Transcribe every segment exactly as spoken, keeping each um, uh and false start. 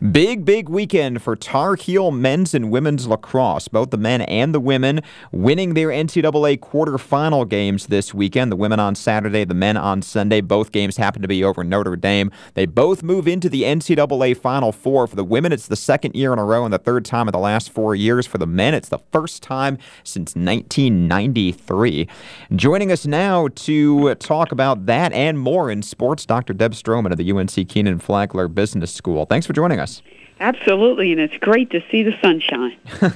Big, big weekend for Tar Heel men's and women's lacrosse. Both the men and the women winning their N C double A quarterfinal games this weekend. The women on Saturday, the men on Sunday. Both games happen to be over Notre Dame. They both move into the N C double A Final Four. For the women, it's the second year in a row and the third time in the last four years. For the men, it's the first time since nineteen ninety-three. Joining us now to talk about that and more in sports, Doctor Deb Stroman of the U N C Kenan Flagler Business School. Thanks for joining us. Absolutely, and it's great to see the sunshine.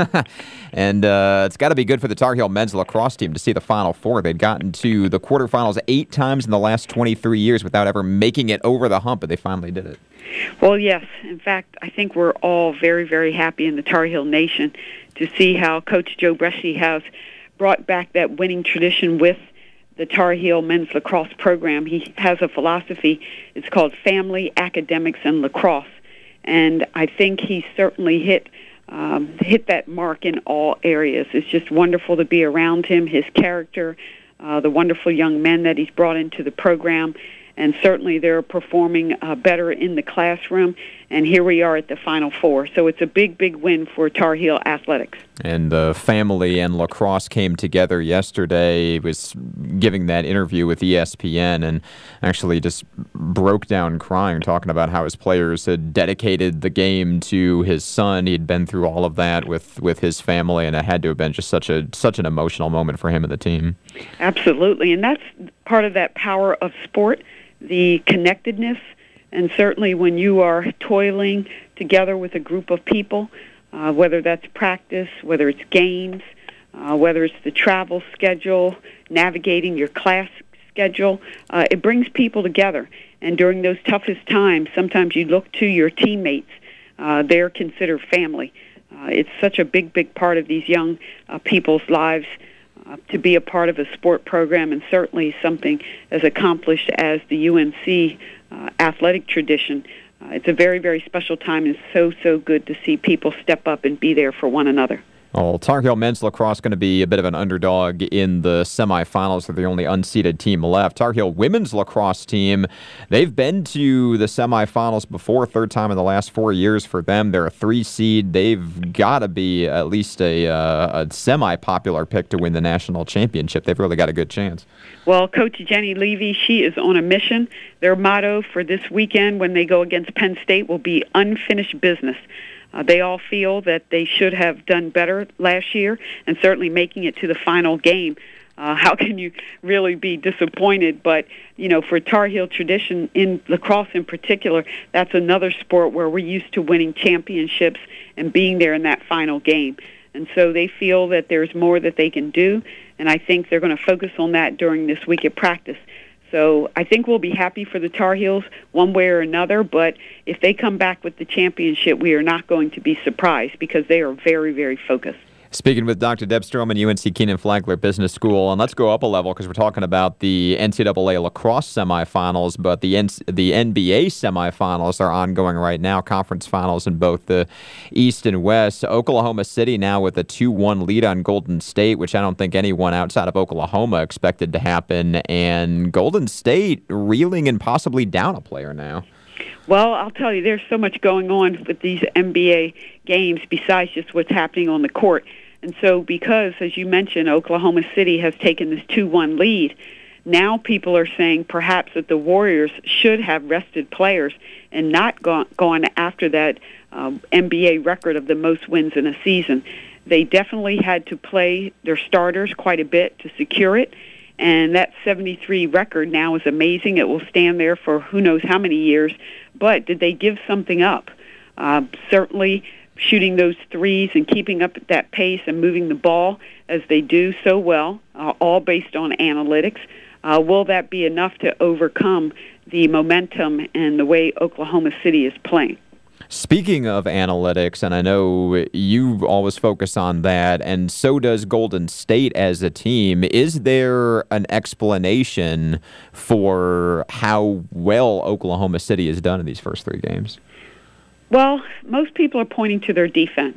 and uh, it's got to be good for the Tar Heel men's lacrosse team to see the Final Four. They'd gotten to the quarterfinals eight times in the last twenty-three years without ever making it over the hump, but they finally did it. Well, yes. In fact, I think we're all very, very happy in the Tar Heel Nation to see how Coach Joe Bresci has brought back that winning tradition with the Tar Heel men's lacrosse program. He has a philosophy. It's called Family, Academics, and Lacrosse. And I think he certainly hit um, hit that mark in all areas. It's just wonderful to be around him, his character, uh, the wonderful young men that he's brought into the program. And certainly they're performing uh, better in the classroom. And here we are at the Final Four. So it's a big, big win for Tar Heel athletics. And the family and lacrosse came together yesterday. He was giving that interview with E S P N and actually just broke down crying, talking about how his players had dedicated the game to his son. He'd been through all of that with, with his family, and it had to have been just such a such an emotional moment for him and the team. Absolutely, and that's part of that power of sport, the connectedness. And certainly when you are toiling together with a group of people, uh, whether that's practice, whether it's games, uh, whether it's the travel schedule, navigating your class schedule, uh, it brings people together. And during those toughest times, sometimes you look to your teammates. Uh, they're considered family. Uh, it's such a big, big part of these young uh, people's lives uh, to be a part of a sport program, and certainly something as accomplished as the U N C Uh, athletic tradition. Uh, it's a very, very special time, and it's so, so good to see people step up and be there for one another. Well, Tar Heel men's lacrosse going to be a bit of an underdog in the semifinals. They're the only unseeded team left. Tar Heel women's lacrosse team, they've been to the semifinals before, third time in the last four years for them. They're a three seed. They've got to be at least a, uh, a semi-popular pick to win the national championship. They've really got a good chance. Well, Coach Jenny Levy, she is on a mission. Their motto for this weekend when they go against Penn State will be unfinished business. Uh, they all feel that they should have done better last year, and certainly making it to the final game. Uh, how can you really be disappointed? But, you know, for Tar Heel tradition, in lacrosse in particular, that's another sport where we're used to winning championships and being there in that final game. And so they feel that there's more that they can do, and I think they're going to focus on that during this week of practice. So I think we'll be happy for the Tar Heels one way or another, but if they come back with the championship, we are not going to be surprised because they are very, very focused. Speaking with Doctor Deb Stroman, U N C Kenan Flagler Business School, and let's go up a level because we're talking about the N C double A lacrosse semifinals, but the N- the N B A semifinals are ongoing right now, conference finals in both the East and West. Oklahoma City now with a two one lead on Golden State, which I don't think anyone outside of Oklahoma expected to happen, and Golden State reeling and possibly down a player now. Well, I'll tell you, there's so much going on with these N B A games besides just what's happening on the court. And so because, as you mentioned, Oklahoma City has taken this two one lead, now people are saying perhaps that the Warriors should have rested players and not gone, gone after that um, N B A record of the most wins in a season. They definitely had to play their starters quite a bit to secure it. And that seventy-three record now is amazing. It will stand there for who knows how many years. But did they give something up? Uh, certainly shooting those threes and keeping up at that pace and moving the ball as they do so well, uh, all based on analytics. Uh, will that be enough to overcome the momentum and the way Oklahoma City is playing? Speaking of analytics, and I know you always focus on that, and so does Golden State as a team, is there an explanation for how well Oklahoma City has done in these first three games? Well, most people are pointing to their defense.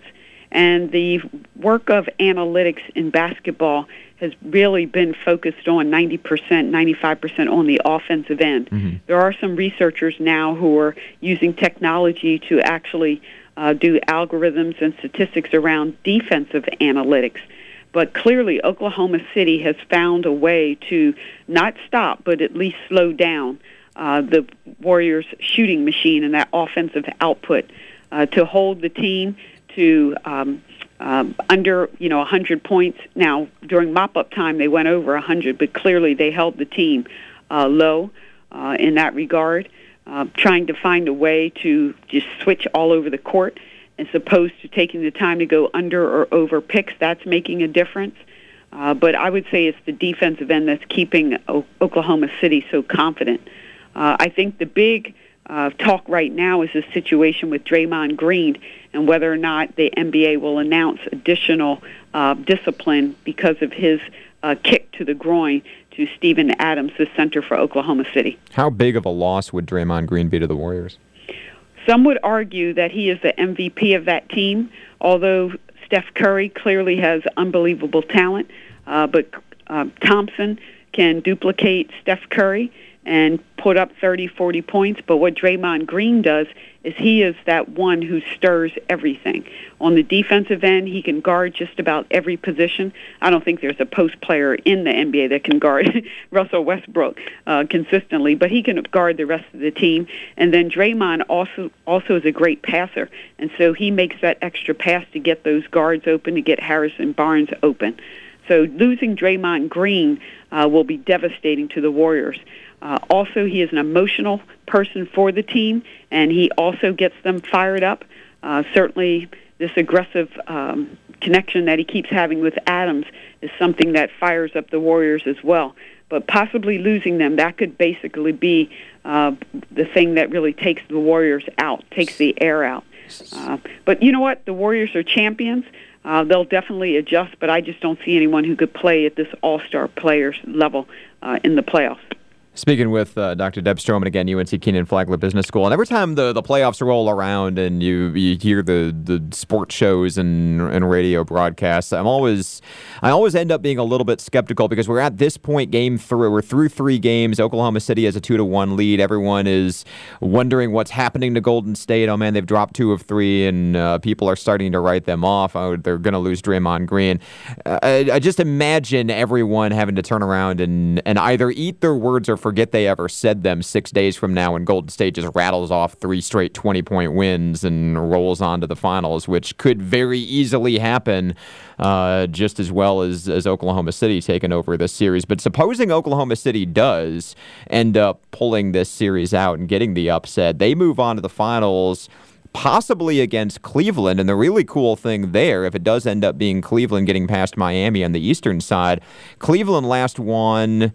And the work of analytics in basketball has really been focused on ninety percent, ninety-five percent on the offensive end. Mm-hmm. There are some researchers now who are using technology to actually uh, do algorithms and statistics around defensive analytics. But clearly, Oklahoma City has found a way to not stop, but at least slow down uh, the Warriors' shooting machine and that offensive output uh, to hold the team to um, um, under, you know, one hundred points. Now, during mop-up time, they went over one hundred, but clearly they held the team uh, low uh, in that regard, uh, trying to find a way to just switch all over the court as opposed to taking the time to go under or over picks. That's making a difference. Uh, but I would say it's the defensive end that's keeping o- Oklahoma City so confident. Uh, I think the big uh, talk right now is the situation with Draymond Green and whether or not the N B A will announce additional uh, discipline because of his uh, kick to the groin to Steven Adams, the center for Oklahoma City. How big of a loss would Draymond Green be to the Warriors? Some would argue that he is the M V P of that team, although Steph Curry clearly has unbelievable talent. Uh, but uh, Thompson can duplicate Steph Curry and put up thirty, forty points. But what Draymond Green does is he is that one who stirs everything. On the defensive end, he can guard just about every position. I don't think there's a post player in the N B A that can guard Russell Westbrook uh, consistently, but he can guard the rest of the team. And then Draymond also also is a great passer, and so he makes that extra pass to get those guards open, to get Harrison Barnes open. So losing Draymond Green uh, will be devastating to the Warriors. Uh, also, he is an emotional person for the team, and he also gets them fired up. Uh, certainly, this aggressive um, connection that he keeps having with Adams is something that fires up the Warriors as well. But possibly losing them, that could basically be uh, the thing that really takes the Warriors out, takes the air out. Uh, but you know what? The Warriors are champions. Uh, they'll definitely adjust, but I just don't see anyone who could play at this all-star players level uh, in the playoffs. Speaking with uh, Doctor Deb Stroman, again, U N C Kenan-Flagler Business School, and every time the, the playoffs roll around and you you hear the, the sports shows and, and radio broadcasts, I'm always I always end up being a little bit skeptical because we're at this point, game three, we're through three games. Oklahoma City has a two to one lead. Everyone is wondering what's happening to Golden State. Oh man, they've dropped two of three, and uh, people are starting to write them off. Oh, they're going to lose Draymond Green. Uh, I, I just imagine everyone having to turn around and and either eat their words or forget they ever said them six days from now when Golden State just rattles off three straight twenty-point wins and rolls on to the finals, which could very easily happen uh, just as well as, as Oklahoma City taking over this series. But supposing Oklahoma City does end up pulling this series out and getting the upset, they move on to the finals possibly against Cleveland. And the really cool thing there, if it does end up being Cleveland getting past Miami on the eastern side, Cleveland last won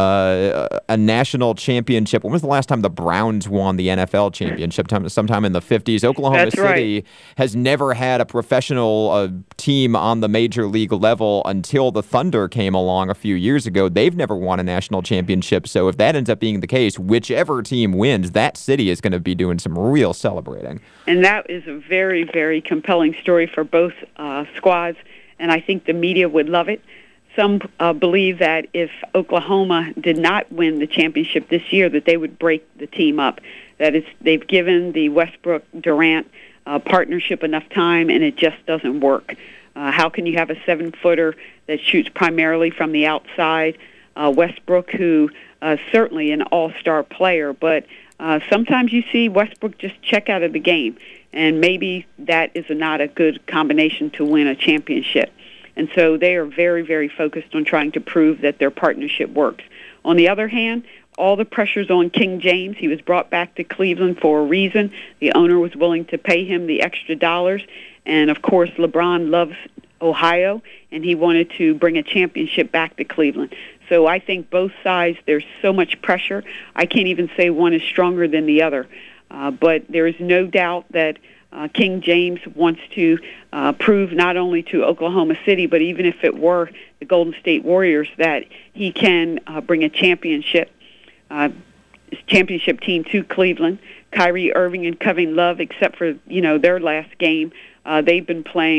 Uh, a national championship. When was the last time the Browns won the N F L championship? Sometime in the fifties. Oklahoma That's City right. has never had a professional uh, team on the major league level until the Thunder came along a few years ago. They've never won a national championship. So if that ends up being the case, whichever team wins, that city is going to be doing some real celebrating. And that is a very, very compelling story for both uh, squads, and I think the media would love it. Some uh, believe that if Oklahoma did not win the championship this year, that they would break the team up. That it's, they've given the Westbrook-Durant uh, partnership enough time, and it just doesn't work. Uh, how can you have a seven-footer that shoots primarily from the outside? Uh, Westbrook, who uh, certainly an all-star player, but uh, sometimes you see Westbrook just check out of the game, and maybe that is not a good combination to win a championship. And so they are very, very focused on trying to prove that their partnership works. On the other hand, all the pressure's on King James. He was brought back to Cleveland for a reason. The owner was willing to pay him the extra dollars. And, of course, LeBron loves Ohio, and he wanted to bring a championship back to Cleveland. So I think both sides, there's so much pressure. I can't even say one is stronger than the other. Uh, but there is no doubt that Uh, King James wants to uh, prove not only to Oklahoma City, but even if it were the Golden State Warriors, that he can uh, bring a championship uh, championship team to Cleveland. Kyrie Irving and Kevin Love, except for you know their last game, uh, they've been playing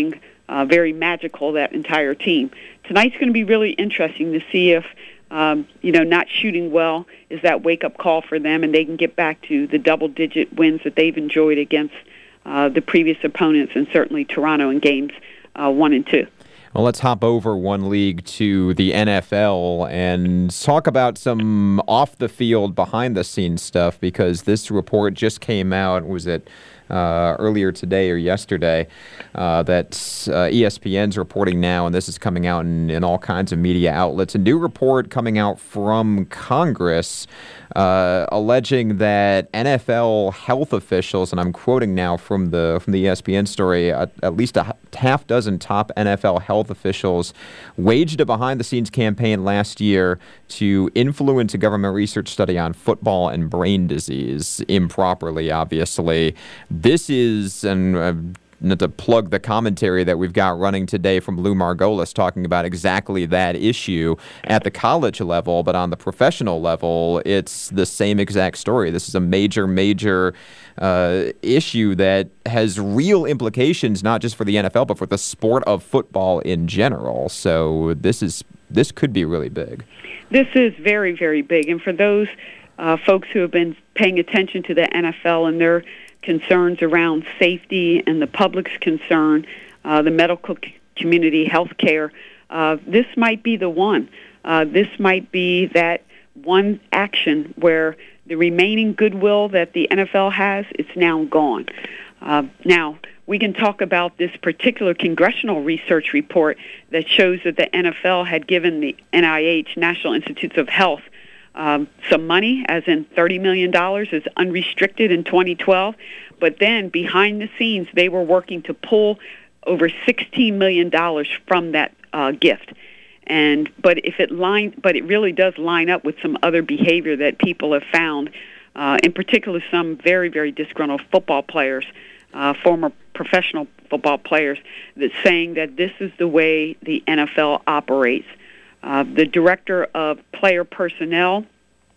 uh, very magical, that entire team. Tonight's going to be really interesting to see if, um, you know, not shooting well is that wake-up call for them, and they can get back to the double-digit wins that they've enjoyed against uh, the previous opponents, and certainly Toronto in games uh, one and two. Well, let's hop over one league to the N F L and talk about some off-the-field, behind-the-scenes stuff, because this report just came out, was it uh, earlier today or yesterday, uh, that uh, E S P N's reporting now, and this is coming out in, in all kinds of media outlets. A new report coming out from Congress uh, alleging that N F L health officials, and I'm quoting now from the from the E S P N story, at, at least a half dozen top N F L health officials waged a behind-the-scenes campaign last year to influence a government research study on football and brain disease improperly, obviously. This is, and uh, not to plug the commentary that we've got running today from Lou Margolis talking about exactly that issue at the college level, but on the professional level, it's the same exact story. This is a major, major uh, issue that has real implications, not just for the N F L, but for the sport of football in general. So this is this could be really big. This is very, very big. And for those uh, folks who have been paying attention to the N F L and their concerns around safety and the public's concern, uh, the medical c- community, health care, uh, this might be the one. Uh, this might be that one action where the remaining goodwill that the N F L has, it's now gone. Uh, now, we can talk about this particular congressional research report that shows that the N F L had given the N I H, National Institutes of Health, Um, some money, as in thirty million dollars, is unrestricted in twenty twelve. But then behind the scenes, they were working to pull over sixteen million dollars from that uh, gift. And but if it line, but it really does line up with some other behavior that people have found, uh, in particular some very, very disgruntled football players, uh, former professional football players, that's saying that this is the way the N F L operates. Uh, the director of player personnel,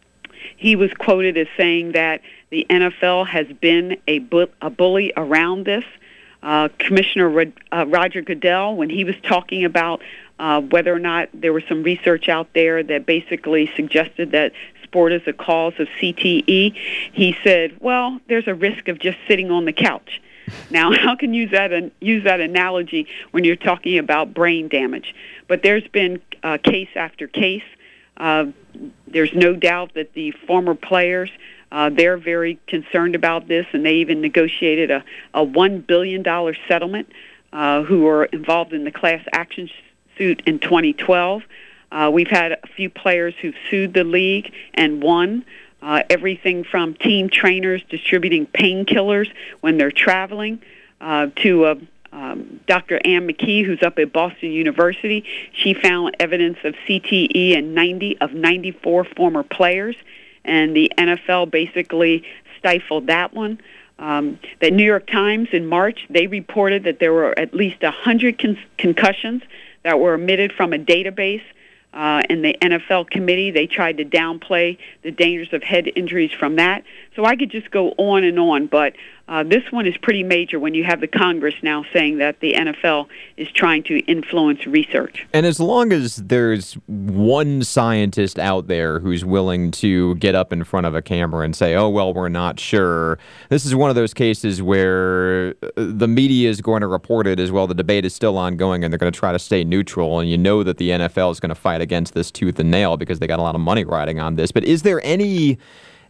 he was quoted as saying that the N F L has been a, bu- a bully around this. Uh, Commissioner Rod- uh, Roger Goodell, when he was talking about uh, whether or not there was some research out there that basically suggested that sport is a cause of C T E, he said, well, there's a risk of just sitting on the couch. Now, how can you use that an, use that analogy when you're talking about brain damage? But there's been uh, case after case. Uh, there's no doubt that the former players, uh, they're very concerned about this, and they even negotiated a, a one billion dollars settlement uh, who were involved in the class action suit in twenty twelve. Uh, we've had a few players who've sued the league and won. Uh, everything from team trainers distributing painkillers when they're traveling uh, to uh, um, Doctor Ann McKee, who's up at Boston University. She found evidence of C T E in ninety of ninety-four former players, and the N F L basically stifled that one. Um, the New York Times in March, they reported that there were at least one hundred con- concussions that were omitted from a database. Uh, and the N F L committee, they tried to downplay the dangers of head injuries from that. So I could just go on and on, but uh, this one is pretty major when you have the Congress now saying that the N F L is trying to influence research. And as long as there's one scientist out there who's willing to get up in front of a camera and say, oh, well, we're not sure, this is one of those cases where the media is going to report it as well. The debate is still ongoing, and they're going to try to stay neutral. And you know that the N F L is going to fight against this tooth and nail because they got a lot of money riding on this. But is there any...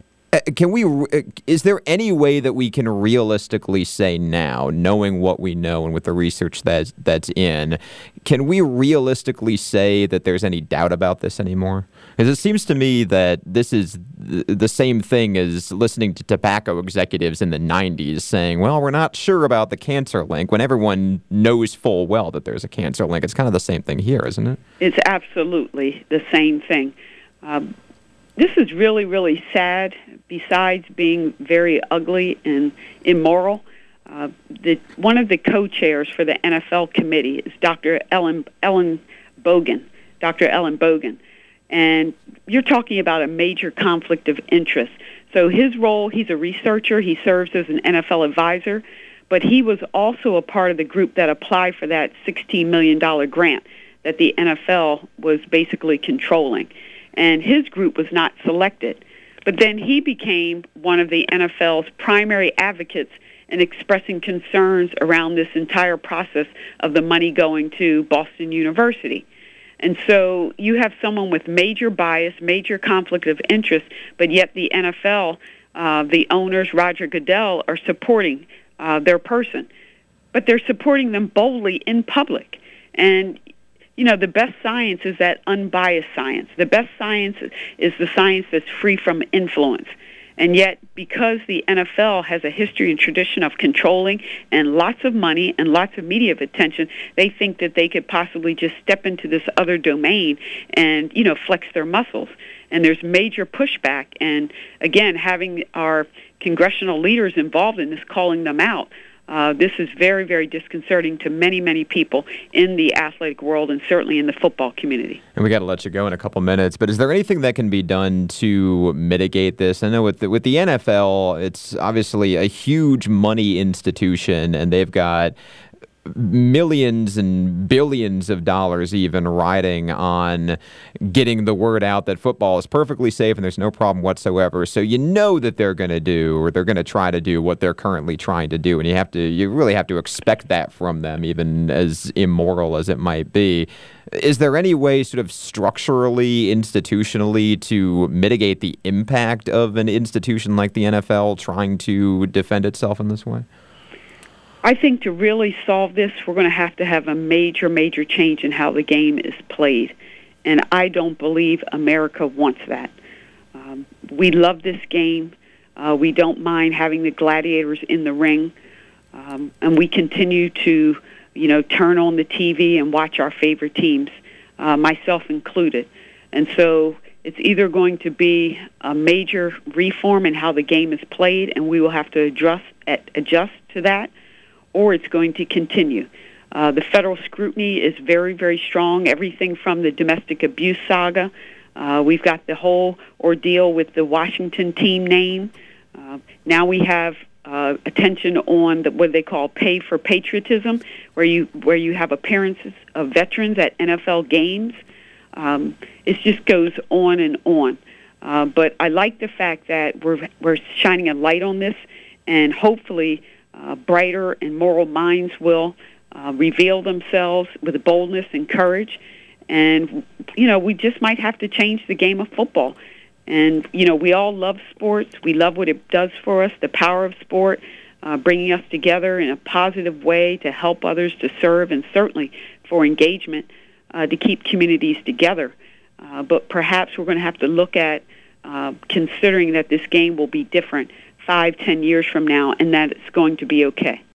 Can we? Is there any way that we can realistically say now, knowing what we know and with the research that's that's in, can we realistically say that there's any doubt about this anymore? Because it seems to me that this is the same thing as listening to tobacco executives in the nineties saying, "Well, we're not sure about the cancer link," when everyone knows full well that there's a cancer link. It's kind of the same thing here, isn't it? It's absolutely the same thing. Um, This is really, really sad, besides being very ugly and immoral. Uh, the, one of the co-chairs for the N F L committee is Doctor Ellen, Ellen Bogan, Doctor Ellen Bogan. And you're talking about a major conflict of interest. So his role, he's a researcher. He serves as an N F L advisor. but he was also a part of the group that applied for that sixteen million dollars grant that the N F L was basically controlling. And his group was not selected. But then he became one of the N F L's primary advocates in expressing concerns around this entire process of the money going to Boston University. And so you have someone with major bias, major conflict of interest, but yet the N F L, uh, the owners, Roger Goodell, are supporting uh, their person. But they're supporting them boldly in public. And you know, the best science is that unbiased science. The best science is the science that's free from influence. And yet, because the N F L has a history and tradition of controlling and lots of money and lots of media attention, they think that they could possibly just step into this other domain and, you know, flex their muscles. And there's major pushback. And again, having our congressional leaders involved in this, calling them out, Uh, this is very, very disconcerting to many, many people in the athletic world and certainly in the football community. And we got to let you go in a couple minutes, but is there anything that can be done to mitigate this? I know with the, with the N F L, it's obviously a huge money institution, and they've got millions and billions of dollars even riding on getting the word out that football is perfectly safe and there's no problem whatsoever. So you know that they're going to do, or they're going to try to do what they're currently trying to do. And you have to, you really have to expect that from them, even as immoral as it might be. Is there any way sort of structurally, institutionally to mitigate the impact of an institution like the N F L trying to defend itself in this way? I think to really solve this, we're going to have to have a major, major change in how the game is played. And I don't believe America wants that. Um, we love this game. Uh, we don't mind having the gladiators in the ring. Um, and we continue to, you know, turn on the T V and watch our favorite teams, uh, myself included. And so it's either going to be a major reform in how the game is played, and we will have to adjust, adjust to that, or it's going to continue. Uh, the federal scrutiny is very, very strong, everything from the domestic abuse saga. Uh, we've got the whole ordeal with the Washington team name. Uh, now we have uh, attention on the, what they call pay for patriotism, where you where you have appearances of veterans at N F L games. Um, it just goes on and on. Uh, but I like the fact that we're we're shining a light on this, and hopefully Uh, brighter and moral minds will uh, reveal themselves with boldness and courage. And, you know, we just might have to change the game of football. And, you know, we all love sports. We love what it does for us, the power of sport, uh, bringing us together in a positive way to help others, to serve, and certainly for engagement, uh, to keep communities together. Uh, but perhaps we're going to have to look at uh, considering that this game will be different five, ten years from now, and that it's going to be okay.